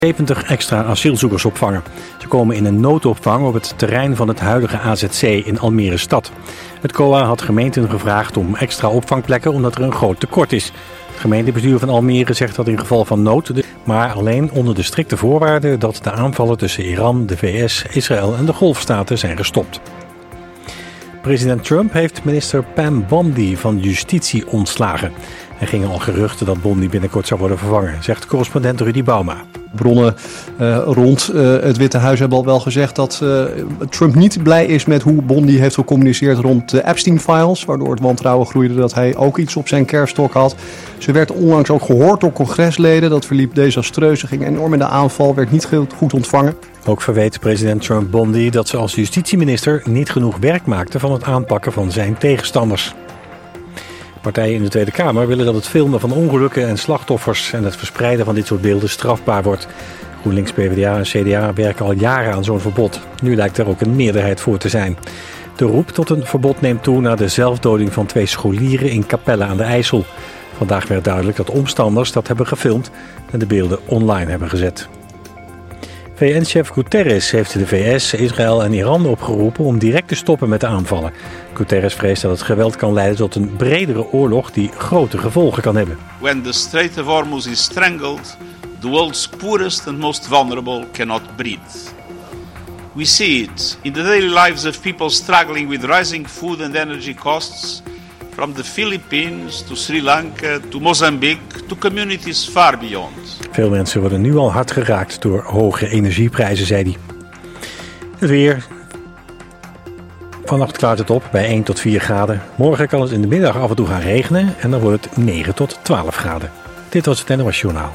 70 extra asielzoekers opvangen. Ze komen in een noodopvang op het terrein van het huidige AZC in Almere stad. Het COA had gemeenten gevraagd om extra opvangplekken omdat er een groot tekort is. Het gemeentebestuur van Almere zegt dat in geval van nood, maar alleen onder de strikte voorwaarden dat de aanvallen tussen Iran, de VS, Israël en de Golfstaten zijn gestopt. President Trump heeft minister Pam Bondi van Justitie ontslagen. Er gingen al geruchten dat Bondi binnenkort zou worden vervangen, zegt correspondent Rudy Bauma. Bronnen rond het Witte Huis hebben al wel gezegd dat Trump niet blij is met hoe Bondi heeft gecommuniceerd rond de Epstein-files, waardoor het wantrouwen groeide dat hij ook iets op zijn kerststok had. Ze werd onlangs ook gehoord door congresleden. Dat verliep desastreus. Ze ging enorm in de aanval, werd niet goed ontvangen. Ook verweet president Trump Bondi dat ze als justitieminister niet genoeg werk maakte van het aanpakken van zijn tegenstanders. Partijen in de Tweede Kamer willen dat het filmen van ongelukken en slachtoffers en het verspreiden van dit soort beelden strafbaar wordt. GroenLinks, PvdA en CDA werken al jaren aan zo'n verbod. Nu lijkt er ook een meerderheid voor te zijn. De roep tot een verbod neemt toe na de zelfdoding van 2 scholieren in Capelle aan de IJssel. Vandaag werd duidelijk dat omstanders dat hebben gefilmd en de beelden online hebben gezet. VN-chef Guterres heeft de VS, Israël en Iran opgeroepen om direct te stoppen met de aanvallen. Guterres vreest dat het geweld kan leiden tot een bredere oorlog die grote gevolgen kan hebben. When the Strait of Hormuz is strangled, the world's poorest and most vulnerable cannot breathe. We see it in the daily lives of people struggling with rising food and energy costs, from the Philippines to Sri Lanka to Mozambique to communities far beyond. Veel mensen worden nu al hard geraakt door hoge energieprijzen, zei hij. Het weer. Vannacht klaart het op bij 1 tot 4 graden. Morgen kan het in de middag af en toe gaan regenen en dan wordt het 9 tot 12 graden. Dit was het NOS Journaal.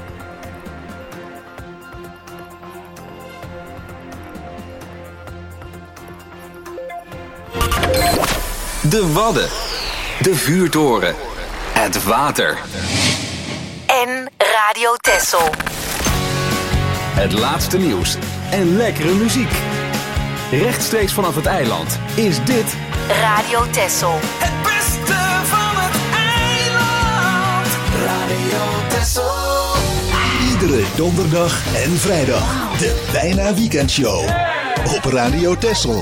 De Wadden. De vuurtoren. Het water. En Radio Texel. Het laatste nieuws en lekkere muziek. Rechtstreeks vanaf het eiland is dit Radio Texel. Het beste van het eiland. Radio Texel. Iedere donderdag en vrijdag. De Bijna Weekendshow. Op Radio Texel.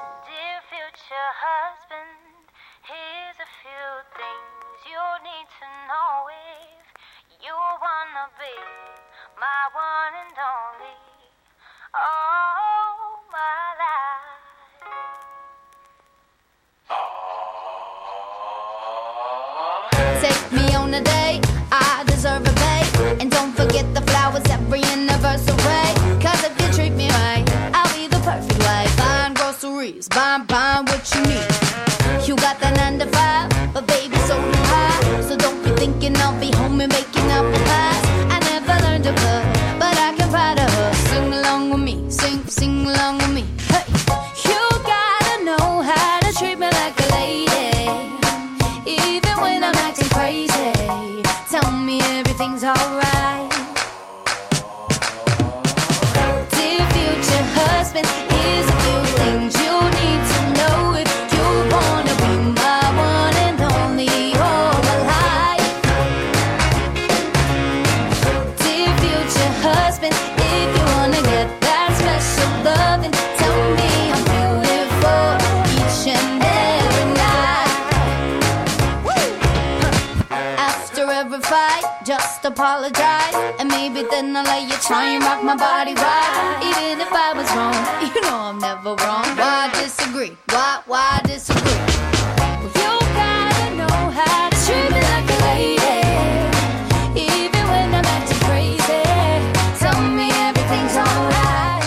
Take me on a date, I deserve a bait. And don't forget the flowers every anniversary. Cause if you treat me right, I'll be the perfect wife. Buying groceries, buying what you need. You got that 9 to 5, but baby so do I. So don't be thinking I'll be home and making apple pies. I never learned to cook, but I can ride a hook. Sing along with me, sing along with me. Hey, you gotta know how to treat me like a lady. Even when I'm acting crazy, tell me everything's alright. Dear future husband, here's a few things you need to know if you wanna be my one and only all my life. Dear future husband, if you wanna get that special loving, tell me I'm beautiful each and every night. After every fight, just apologize, and maybe then I'll let you try and rock my body right. Even if I was wrong, you know I'm never wrong. Why disagree? Why disagree? You gotta know how to treat me like a lady. Even when I'm acting crazy, tell me everything's alright.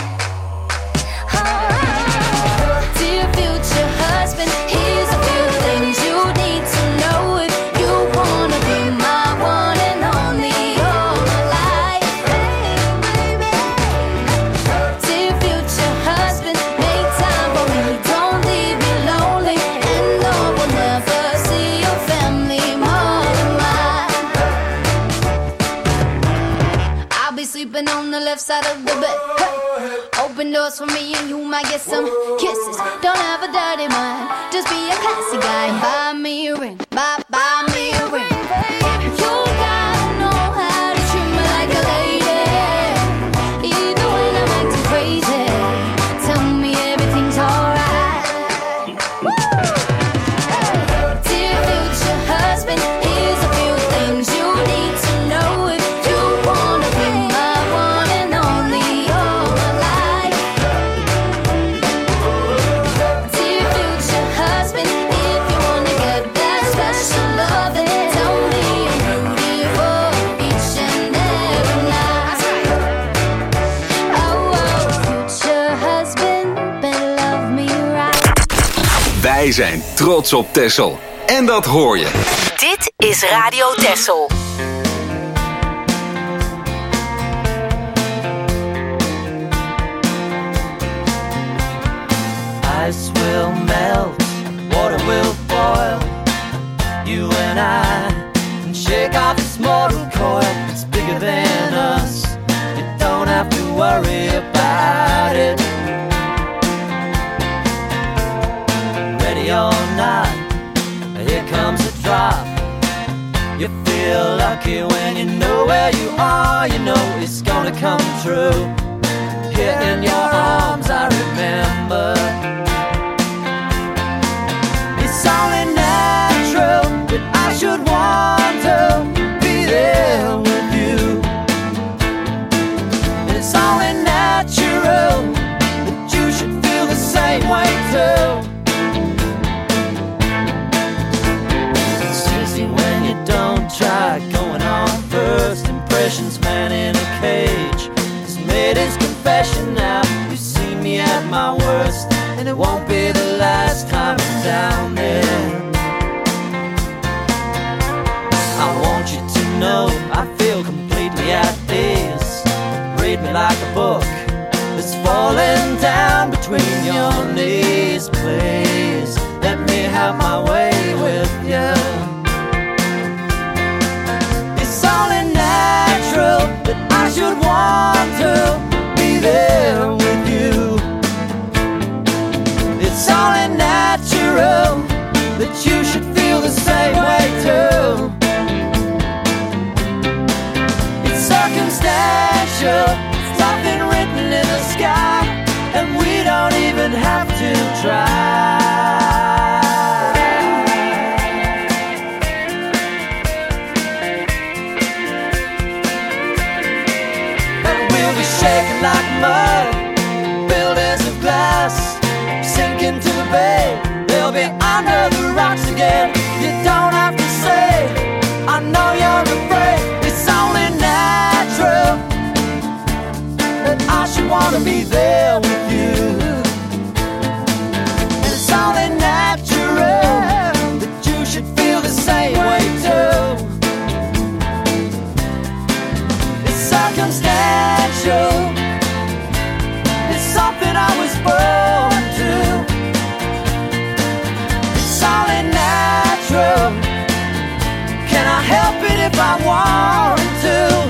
Dear future husband, here's a few things you need to know if you wanna be my one and only all my life. Dear future husband, make time for me, don't leave me lonely, and no one never see your family more than mine. I'll be sleeping on the left side of the bed. Hey, open doors for me and you might get some kisses. Don't have a dirty mind, just be a classy guy. Buy me a ring, buy me a ring. You gotta know how to treat me like a lady. Wij zijn trots op Texel. En dat hoor je. Dit is Radio Texel. Ice will melt, water will boil. You and I can shake off this mortal coil. It's bigger than us. You don't have to worry about it. Ready or not, here comes a drop. You feel lucky when you know where you are. You know it's gonna come true. Here in your arms I remember. It's only natural that I should want to be there with you. And it's only natural that you should feel the same way too. It's easy when you don't try. Going on first impressions, man in a cage has made his confession now. You see me at my worst, and it won't be the last time I'm down there. I want you to know I feel completely at ease. Read me like a book that's falling down between your knees. Please let me have my way with you. It's only natural that I should want to be there with you. It's only natural that you should feel the same way too. It's circumstantial, it's nothing written in the sky, and we don't even have to try. And we'll be shaking like mud, buildings of glass, sinking to the bay. They'll be under the rocks again. You don't have to say, I know you're afraid. It's only natural that I should want to be there with you. And it's only natural that you should feel the same way too. It's circumstantial, it's something I was born to. It's only natural. Can I help it if I want to?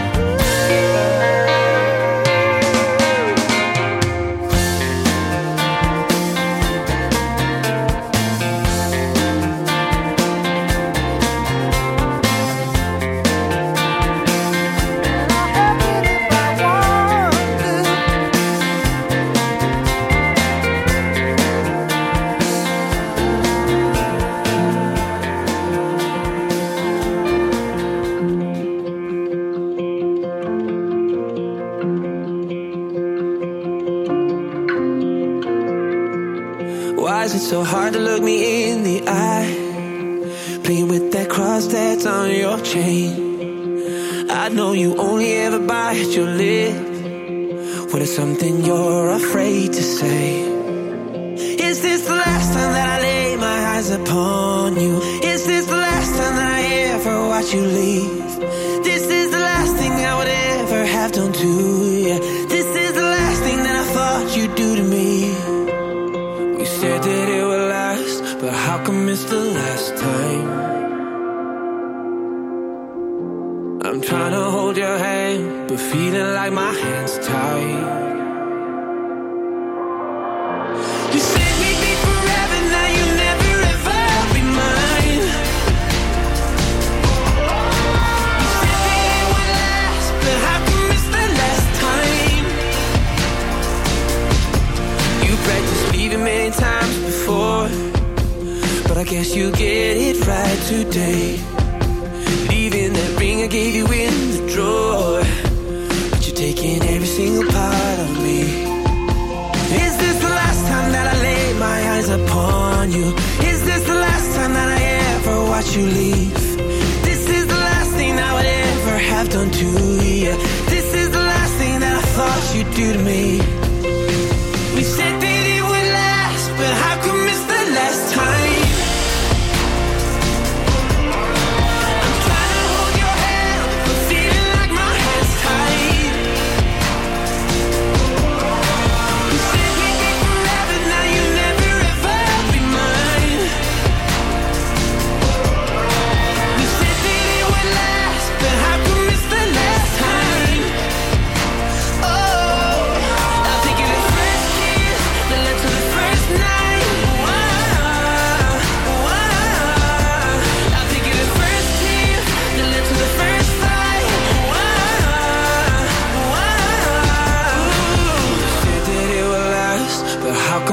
Why is it so hard to look me in the eye? Playing with that cross that's on your chain. I know you only ever bite your lip when it's something you're afraid to say. Is this the last time that I lay my eyes upon you? Is this the last time that I ever watch you leave? This is the last thing I would ever have done to you. This is the last thing that I thought you'd do to me. We said that it would last, but how come it's the last time? I'm trying to hold your hand, but feeling like my hand's tied. You said we'd be forever, now you'll never ever be mine. You said that it would last, but how come it's the last time? You practiced leaving many times before, but I guess you get it right today. Leaving that ring I gave you in the drawer, but you're taking every single part of me. Is this the last time that I lay my eyes upon you? Is this the last time that I ever watch you leave? This is the last thing I would ever have done to you. This is the last thing that I thought you'd do to me. We said that it would last, but how come it's the last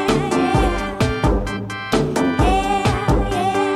yeah.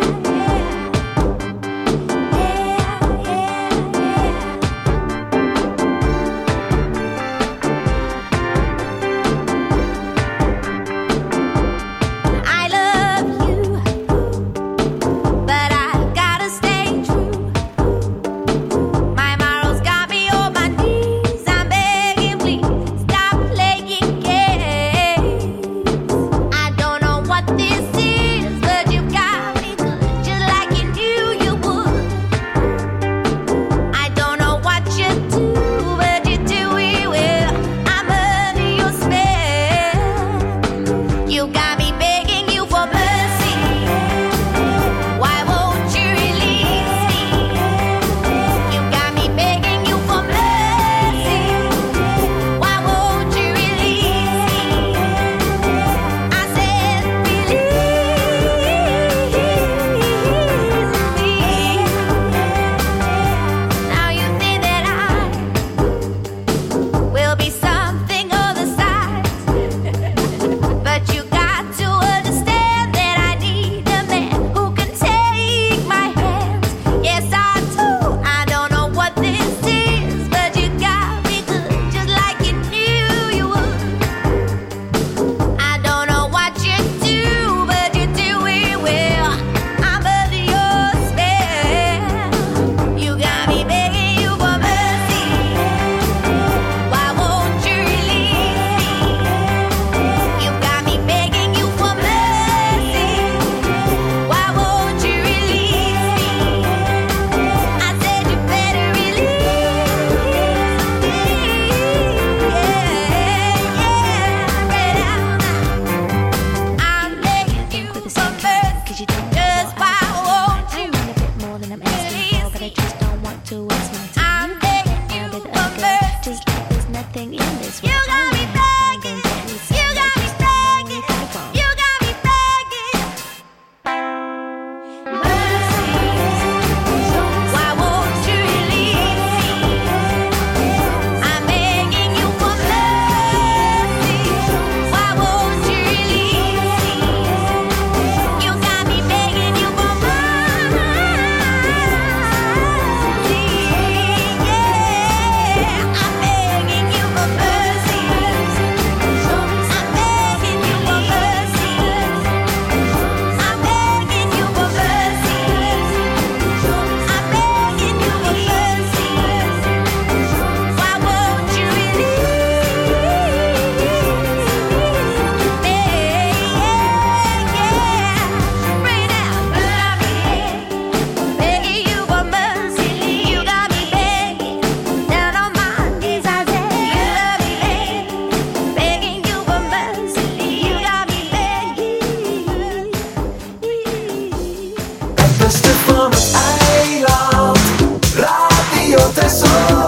van het eiland. Radio Texel.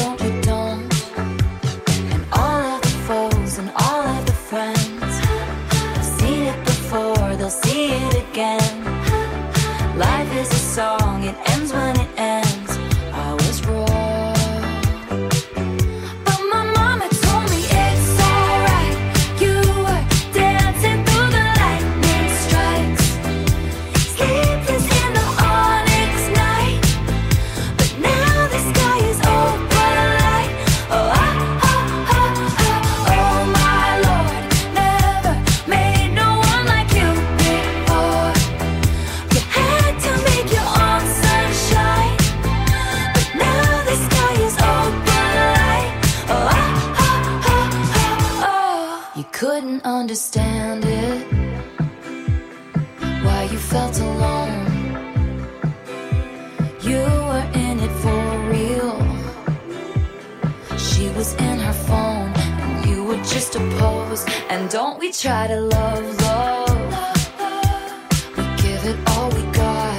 And all of the foes and all of the friends didn't understand it, why you felt alone. You were in it for real. She was in her phone and you were just a pose. And don't we try to love, love. We give it all we got.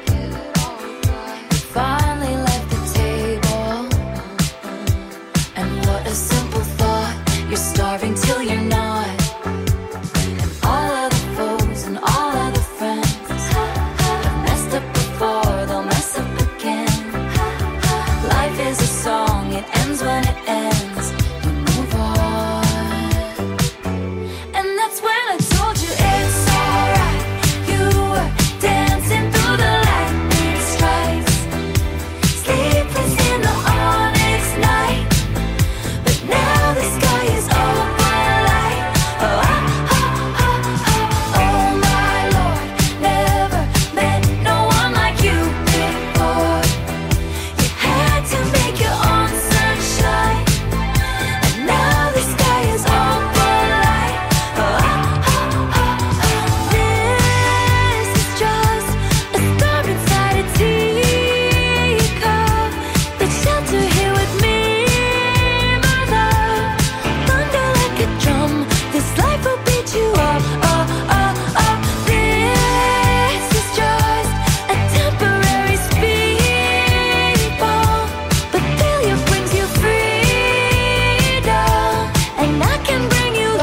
We finally left the table. And what a simple thought. You're starving till you're not. And all of the foes and all of the friends have messed up before, they'll mess up again. Life is a song, it ends when it ends. You move on. And that's when I told you it's alright. You were dancing through the lightning strikes, sleepless in the onyx night. But now the sky is open light. Oh, oh, oh, oh, oh my Lord, never met no one like you before. You had to make your own sunshine, and now the sky is open light. Oh, oh, oh, oh. This is just a storm inside a teacup. The shelter here with me, my love. Thunder like a drum, this life will beat you up. Oh, oh, oh. This is just a temporary speed bump, but failure brings you freedom, and I can bring you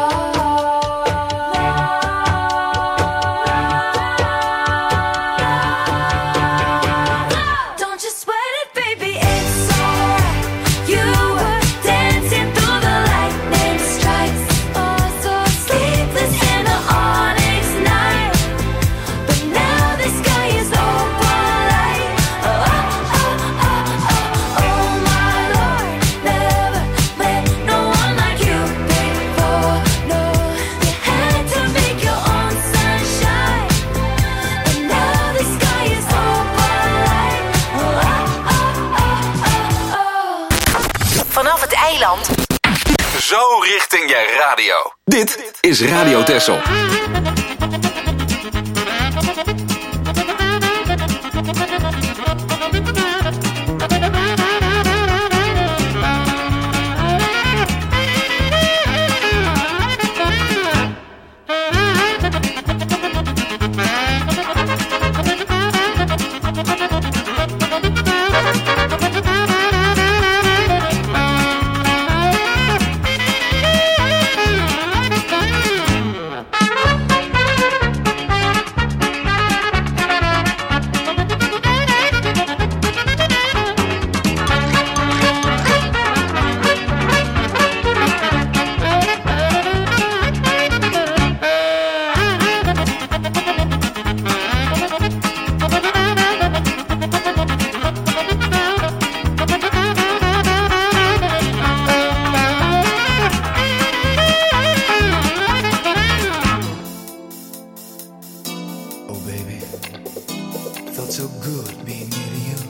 love. Don't you sweat it, baby, it's alright. You were dancing through the lightning strikes, oh, so sleepless in the onyx night. But now the sky is open light. Oh, oh, oh, oh, oh, oh my Lord, never met no one like you before. No, you had to make your own sunshine, and now the sky is open light. Oh, oh, oh, oh, oh. Vanaf het eiland. Zo richting je radio. Dit is Radio Texel. Oh baby, felt so good being near to you.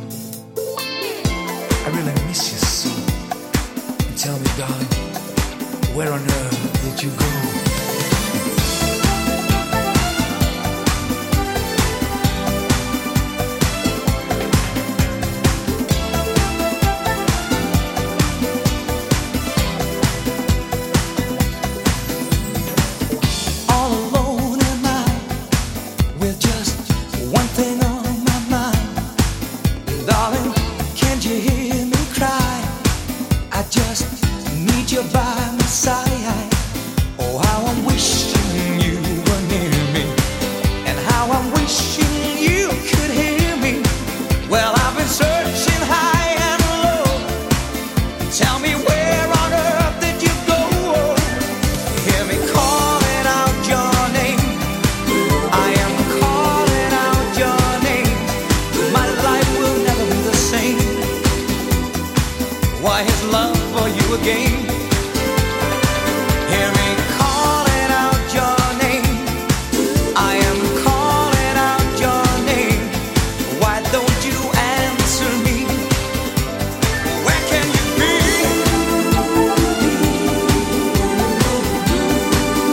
I really miss you so. Tell me, darling, where on earth did you go? All alone am I, with just one thing on my mind. Darling, can't you hear me cry? I just need you by my side. Oh, how I'm wishing you were near me, and how I'm wishing you could hear me. Well, I've been searching high and low. Tell me, where on earth did you go? Hear me calling out your name. I am calling out your name. My life will never be the same. Why his love for you again? Hear me calling out your name. I am calling out your name. Why don't you answer me? Where can you be?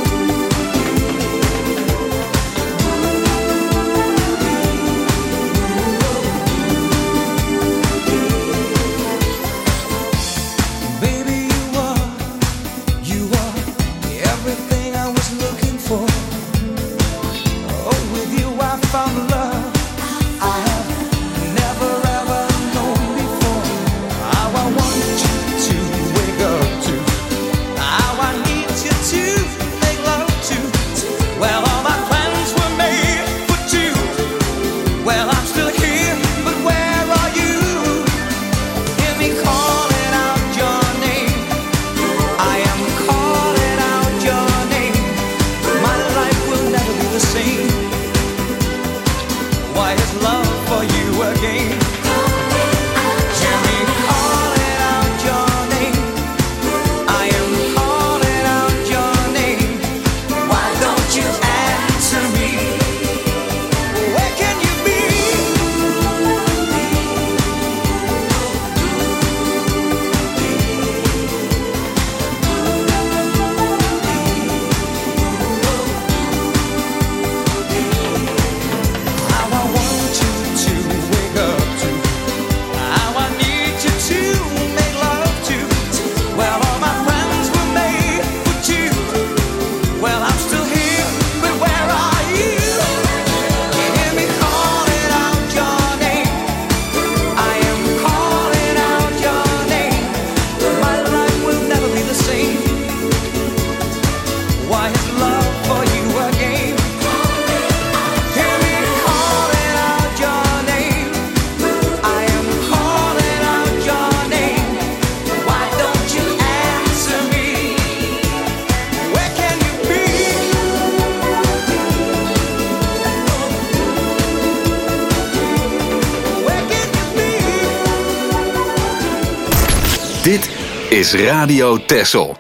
Dit is Radio Texel.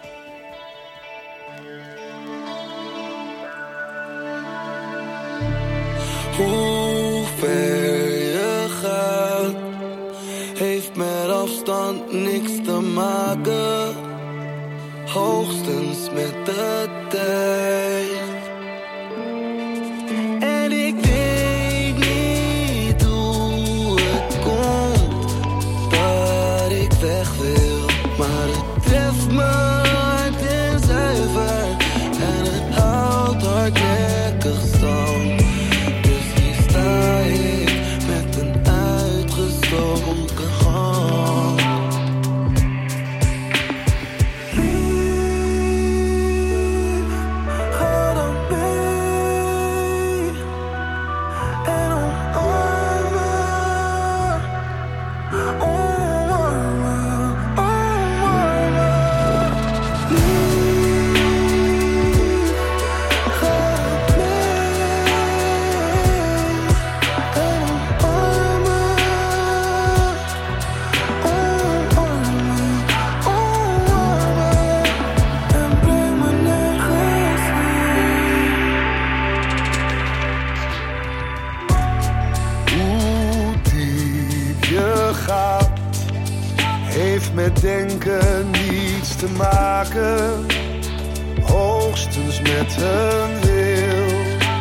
Hoe ver je gaat, heeft met afstand niks te maken. Hoogstens met de tijd. En ik weet niet hoe het komt dat ik weg wil. Maar het treft me hard en zuiver. En het houdt hardnekkig stand. Dus hier sta ik met een uitgestoken hand. Ga dan mee en omarm me. Omarm me, omarm me. Ga dan mee en omarm me. Omarm me, omarm me. En breng me nergens heen. Hoe diep je gaat, heeft met denken niets te maken, hoogstens met een wil.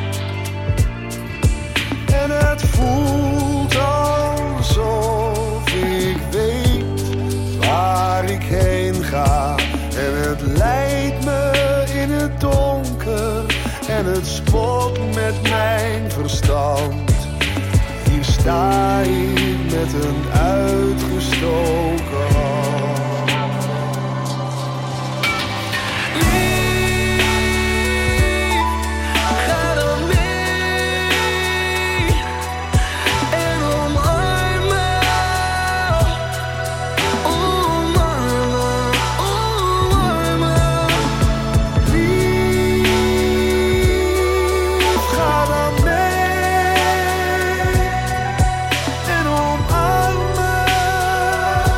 En het voelt alsof ik weet waar ik heen ga. En het leidt me in het donker en het spot met mijn verstand. Hier sta ik met een uitgestoken hand. Ga dan mee en omarm me. Omarm me, omarm me. Lief, ga dan mee en omarm me.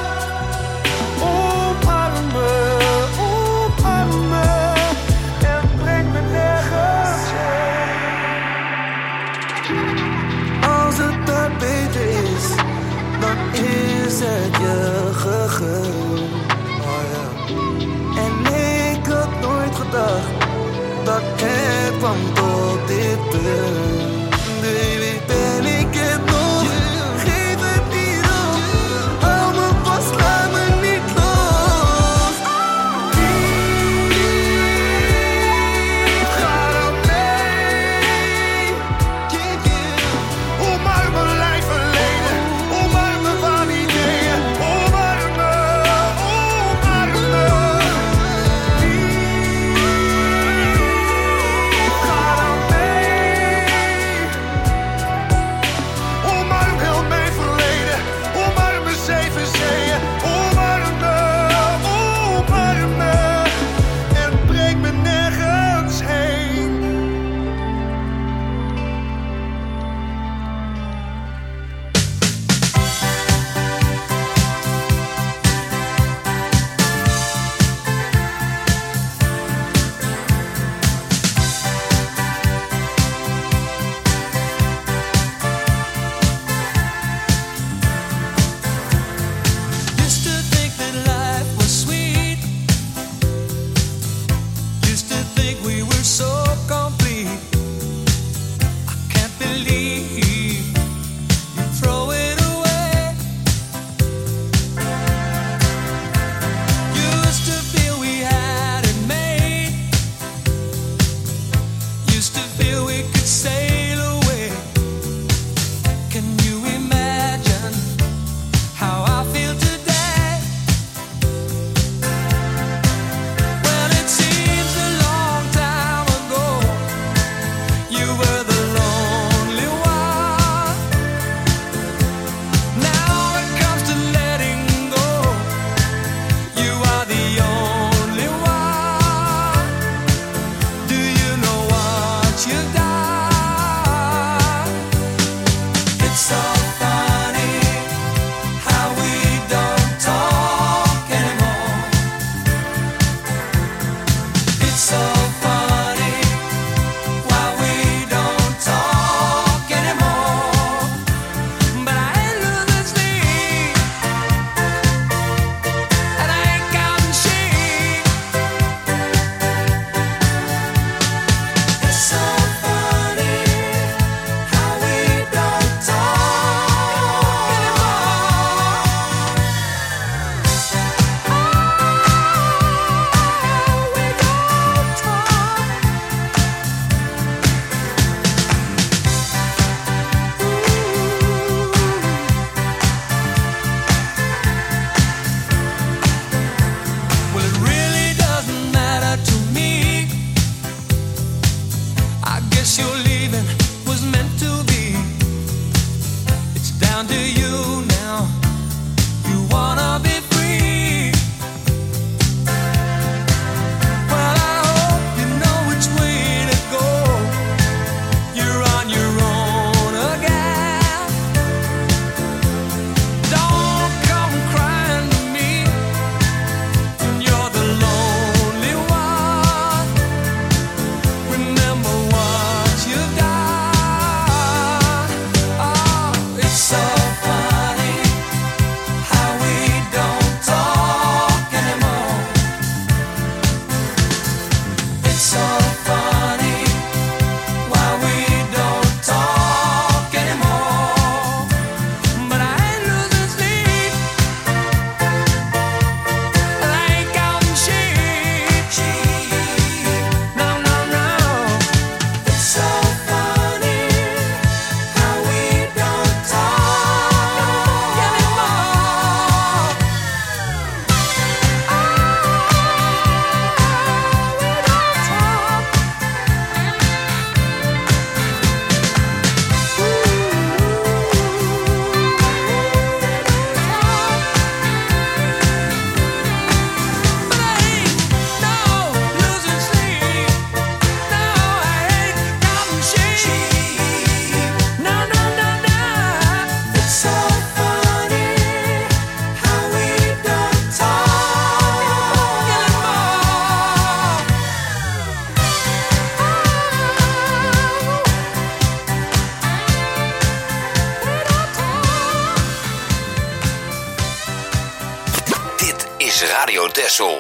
is Radio Texel.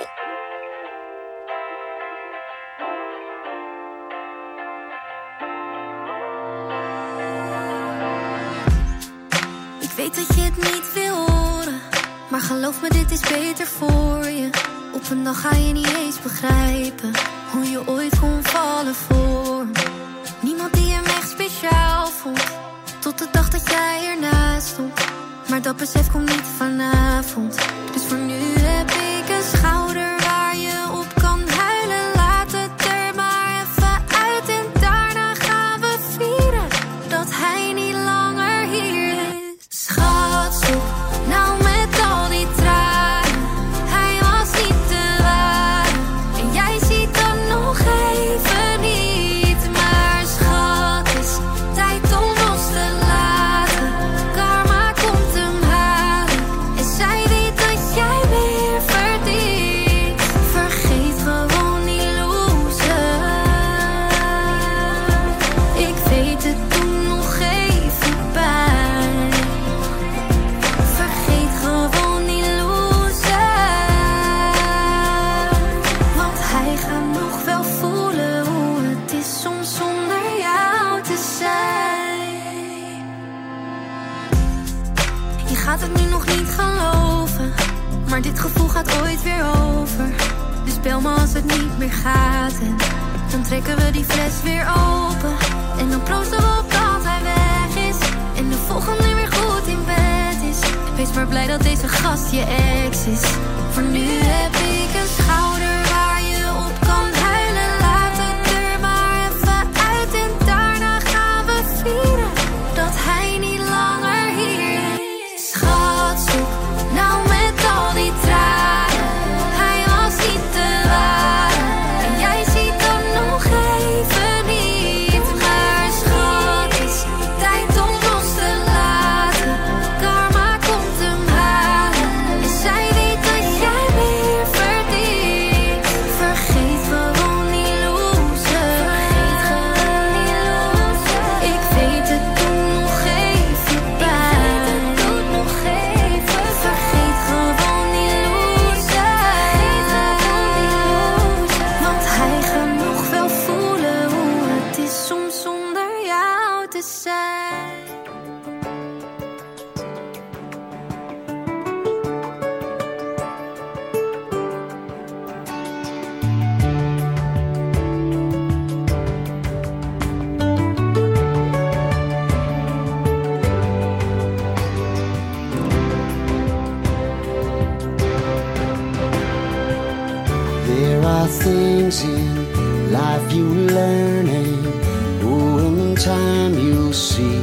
Ik weet dat je het niet wil horen, maar geloof me, dit is beter voor je. Op een dag ga je niet eens begrijpen hoe je ooit kon vallen voor me. Niemand die hem echt speciaal vond, tot de dag dat jij ernaast stond. Maar dat besef komt niet vanavond. Dus voor nu heb ik een schouder waar je op kan huilen. Laat het er maar even uit en daarna gaan we vieren dat hij niet langer hier is. Schat, stop nou met al die tranen. Hij was niet de ware en jij ziet dan nog even niet. Maar schat, het is tijd om los te laten. Karma komt hem halen en zij weet dat jij weer verdient. Vergeet gewoon die loser. Ik weet het, doet nog even pijn. Vergeet gewoon die loser. Want hij gaat nog wel voelen hoe het is soms zonder jou te zijn. Je gaat het nu nog niet geloven, maar dit gevoel gaat ooit weer over. Dus bel me als het niet meer gaat en dan trekken we die fles weer open. En dan proosten we op dat hij weg is en de volgende weer goed in bed is. Wees maar blij dat deze gast je ex is. Voor nu heb ik een schouder waar je op kan huilen. Laat het er maar even uit en daarna gaan we vieren dat hij niet langer hier is. Schat, stop nou met al die tranen. Hij was niet de ware en jij ziet dan nog even niet. Maar schat, het is tijd om los te laten. Karma komt hem halen en zij weet dat jij weer verdient. Vergeet gewoon die loser. Vergeet gewoon die loser. Ik weet het, doet nog even pijn. Het doet nog even. Vergeet gewoon die loser. Vergeet gewoon die loser. Want hij gaat nog wel voelen hoe het is soms zonder jou te zijn. There are things in life you learn, and in time you'll see.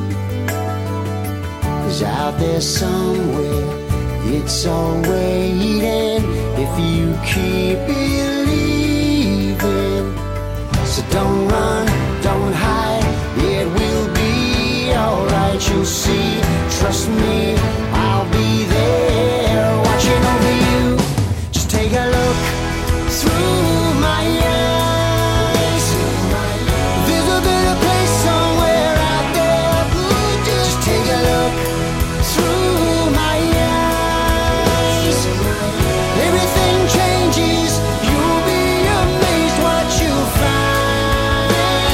'Cause out there somewhere, it's all waiting if you keep believing. So don't run, don't hide, it will be alright. You'll see, trust me, I'll be there watching over you. Just take a look through my eyes. There's a better place somewhere out there. Just take a look through my eyes. Everything changes, you'll be amazed what you'll find.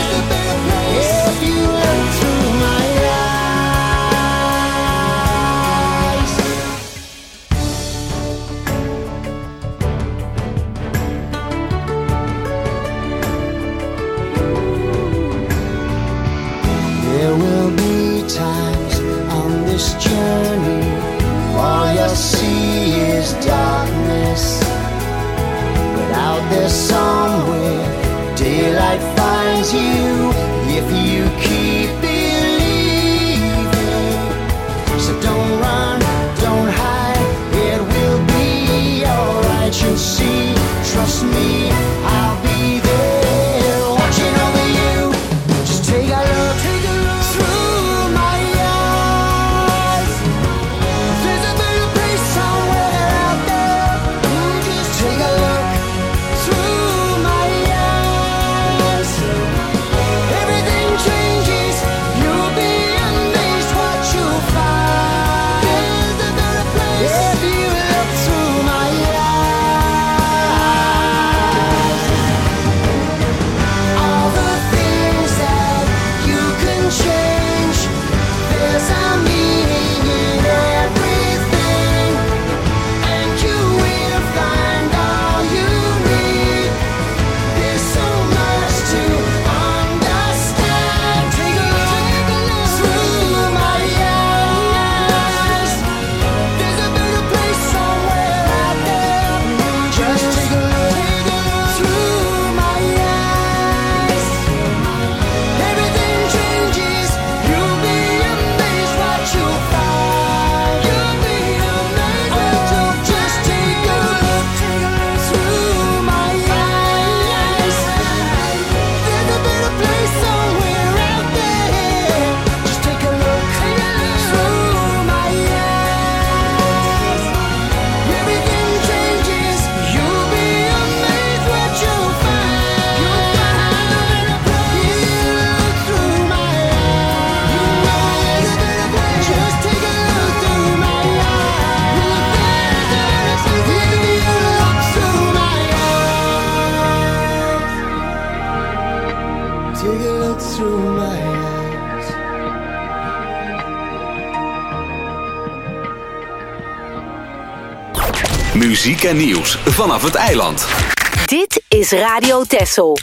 Muziek en nieuws vanaf het eiland. Dit is Radio Texel.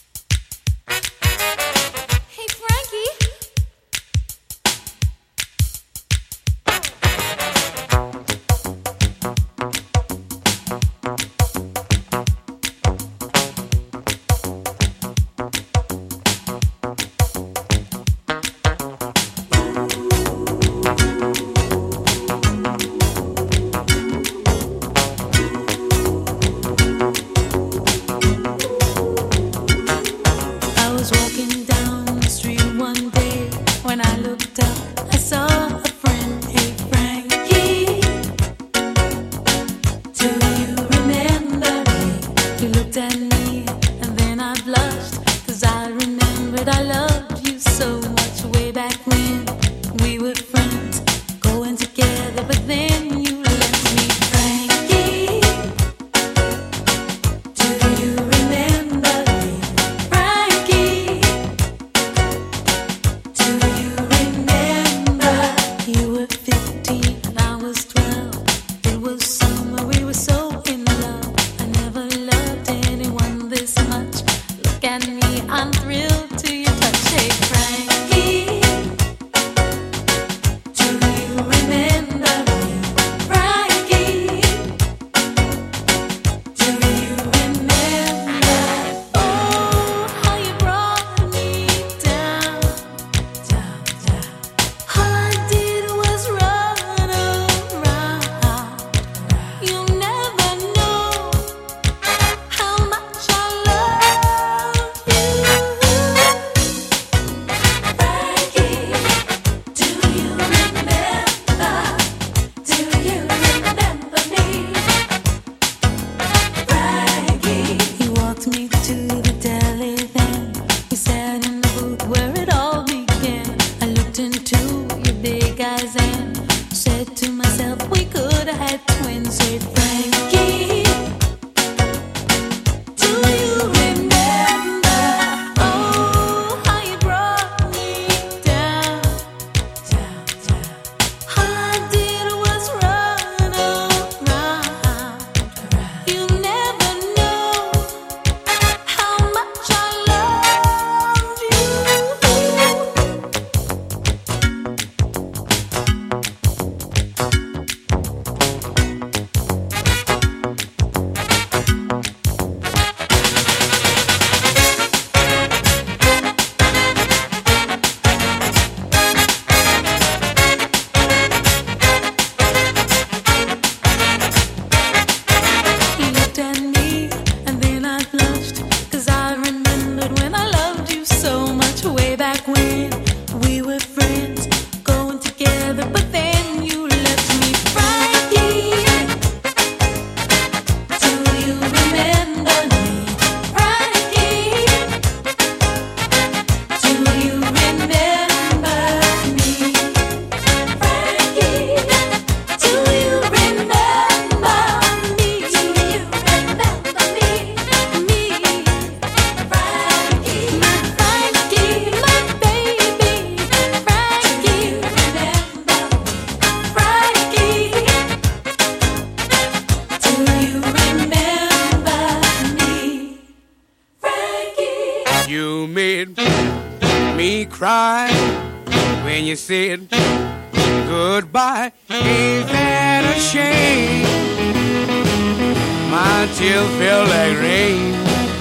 cry when you said goodbye. Ain't that a shame? My tears feel like rain.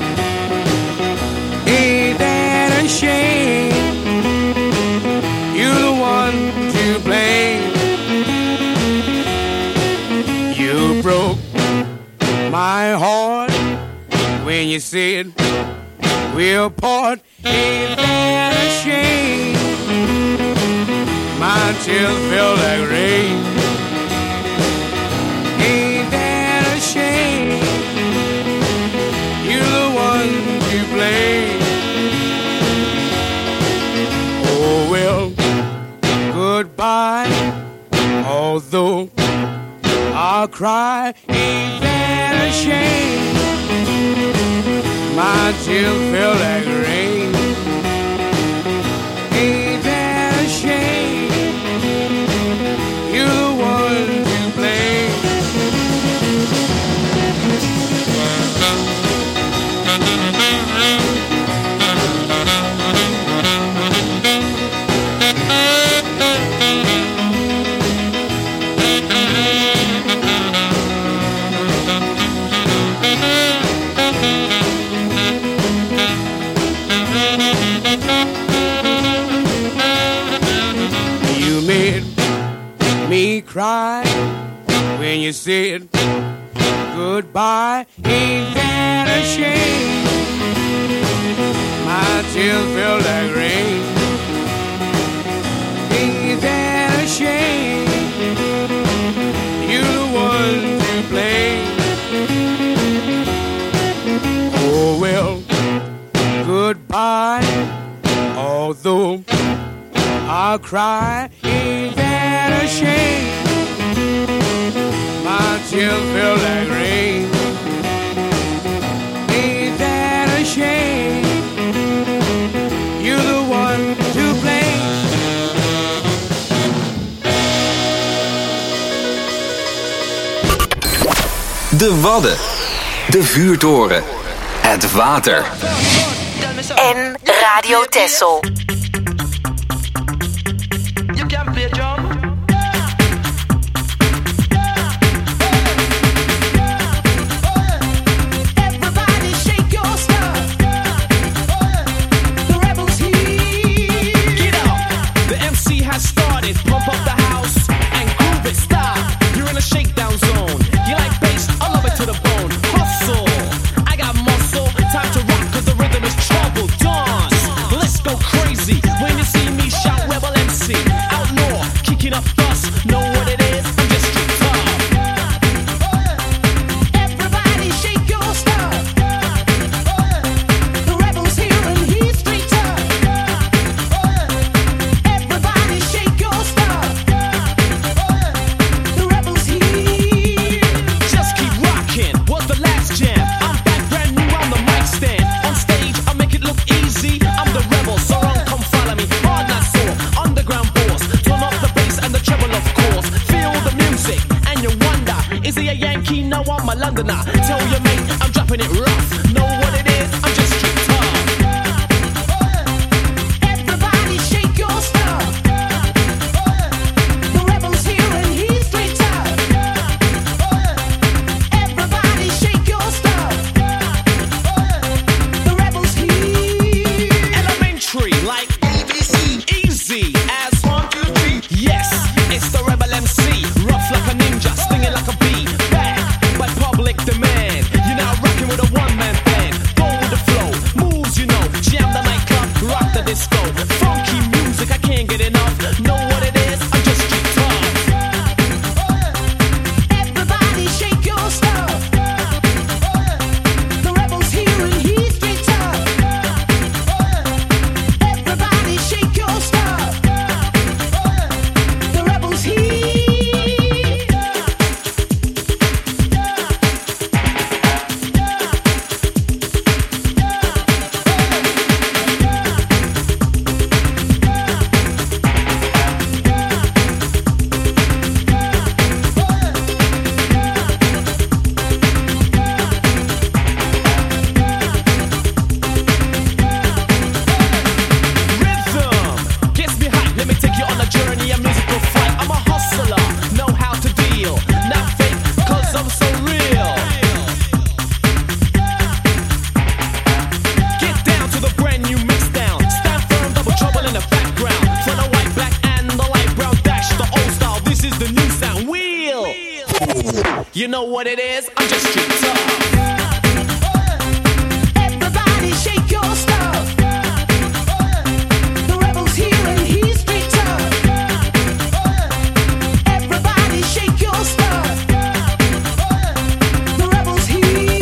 Ain't that a shame? You're the one to blame. You broke my heart when you said we'll part. Ain't that a shame? My tears feel like rain. Ain't that a shame? You're the one to blame. Oh well, goodbye. Although I'll cry, ain't that a shame? My tears feel like rain. Ain't that a shame? You're the one to blame. said goodbye. Ain't that a shame? My tears feel like rain. Ain't that a shame? You're the one to blame. Oh well, goodbye. Although I'll cry, ain't that a shame? My tears feel like rain. Ain't that a shame? You're the one to blame. De Wadden. De Vuurtoren. Het water. En Radio Texel. You can play drum. Everybody shake your stuff. The rebels here. Get up. The MC has started. Pump up the house and groove it. Stop. You're in a shakedown zone. You like bass? I love it to the bone. Hustle. I got muscle. Time to rock 'cause the rhythm is trouble. Dance. Let's go crazy. When you see me shout Rebel MC. Out north, kicking up dust. Know what it is? I'm just street tough. Everybody shake your stuff. The rebels here and he's street tough. Everybody shake your stuff. The rebels here. Just keep rocking. Was the last jam? I'm back brand new on the mic stand. On stage, I make it look easy. I'm the rebel, so don't come follow me. Hard not sore, underground boss. Turn up the bass and the treble, of course. Feel the music and you wonder, is he a Yankee? No, I'm a Londoner. Tell your mate I'm dropping it rough. Know what it is? I'm just street tough. Everybody shake your stuff. The rebels here and he's street tough. Everybody shake your stuff. The rebels here. Elementary, like ABC. Easy as 1, 2, 3. Yes, it's the Rebel MC. Rough like a ninja, stinging like a bee. Back by public demand. You're now rocking with a one-man band. Go with the flow, moves you know. Jam the nightclub, rock the disco. Funky music, I can't get enough. Know what it is? I'm just street tough. Everybody shake your stuff. The rebels here and he's street tough. Everybody shake your stuff. The rebels here. Rhythm gets me hype. Let me take you on a journey, a musical flight. I'm a hustler, know how to deal. Not fake, 'cause I'm so real. Get down to the brand new mix down. Stand firm, double trouble in the background. For the white, black, and the light brown dash. The old style, this is the new sound. Wheel. You know what it is? I'm just street tough. Everybody shake your stuff. The rebels here and he's street tough. Everybody shake your stuff. The rebels here.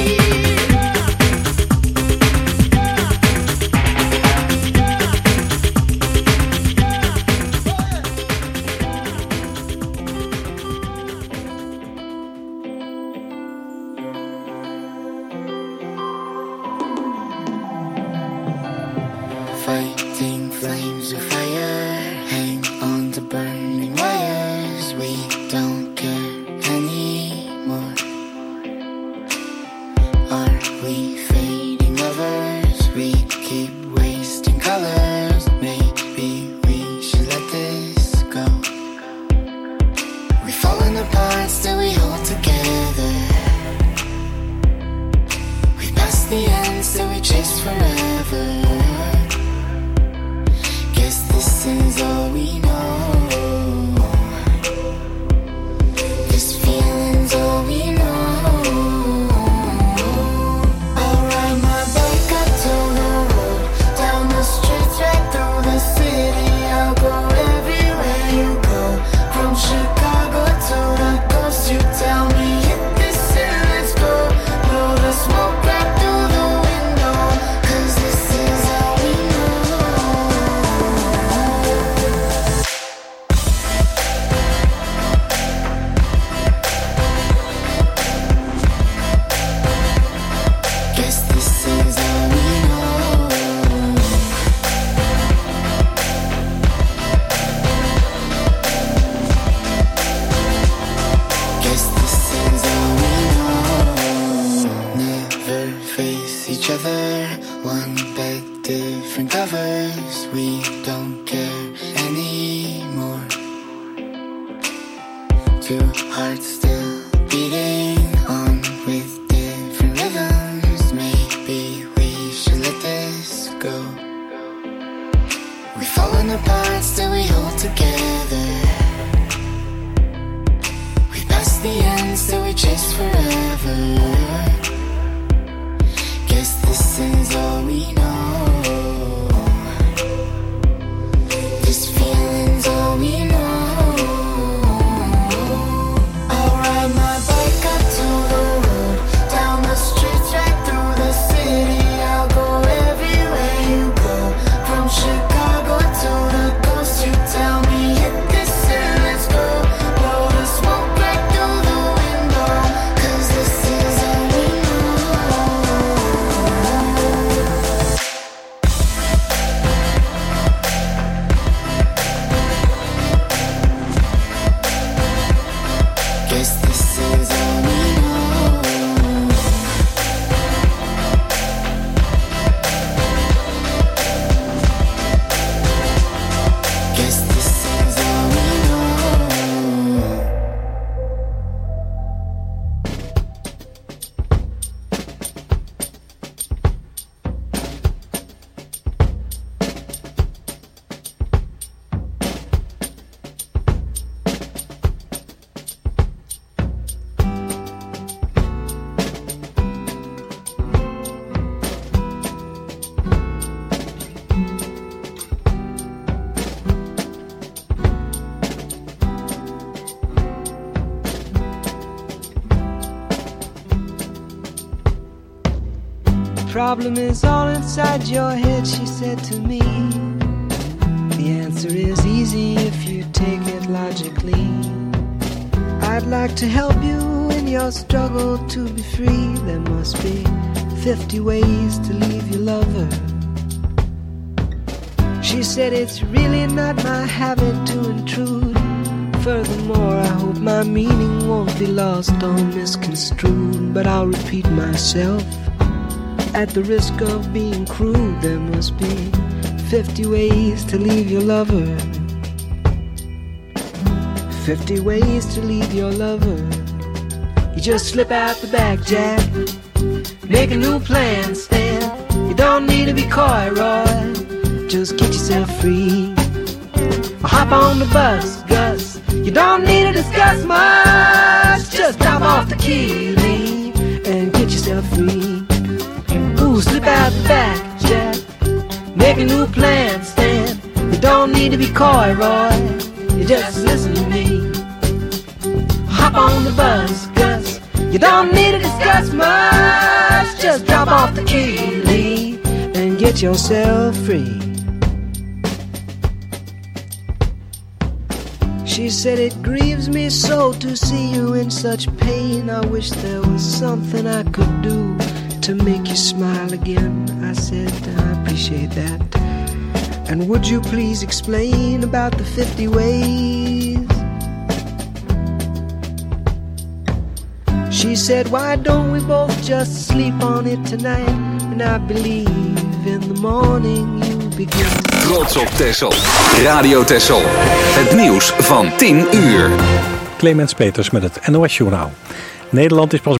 Fighting flames of fire, hang on to burning wires. We don't care anymore. Are we fading lovers? We keep wasting colors. Maybe we should let this go. We've fallen apart, still we hold together. We passed the end, still we chase forever. Guess this is all we know. This feeling each other. One bed, different covers. We don't care anymore. Two hearts still beating on with different rhythms. Maybe we should let this go. We've fallen apart, still we hold together. We passed the end, still we chase forever. Guess this is all we know. This feeling's all we know. I'll ride my bike up to the road, down the streets, right through the city. I'll go everywhere you go, from Chicago to the coast. You tell me hit this and let's go. Blow the smoke right through the window, 'cause this is all we know. Guess this is all we know. Guess this is all we know. Problem is all inside your head, she said to me. The answer is easy if you take it logically. I'd like to help you in your struggle to be free. There must be 50 ways to leave your lover. She said it's really not my habit to intrude. Furthermore, I hope my meaning won't be lost or misconstrued. But I'll repeat myself. At the risk of being crude, there must be 50 ways to leave your lover. 50 ways to leave your lover. You just slip out the back, Jack. Make a new plan, Stan. You don't need to be coy, Roy. Just get yourself free. Or hop on the bus, Gus. You don't need to discuss much. Just drop off the key, leave, and get yourself free. Slip out the back, Jack. Make a new plan, Stan. You don't need to be coy, Roy. You just listen to me. Hop on the bus, Gus. You don't need to discuss much. Just drop off the key, leave, and get yourself free. She said it grieves me so to see you in such pain. I wish there was something I could do to make you smile again. I said, I appreciate that. And would you please explain about the 50 ways? She said, why don't we both just sleep on it tonight? And I believe in the morning you begin. Trots op Texel. Radio Texel. Het nieuws van 10 uur. Clemens Peters met het NOS Journaal. Nederland is pas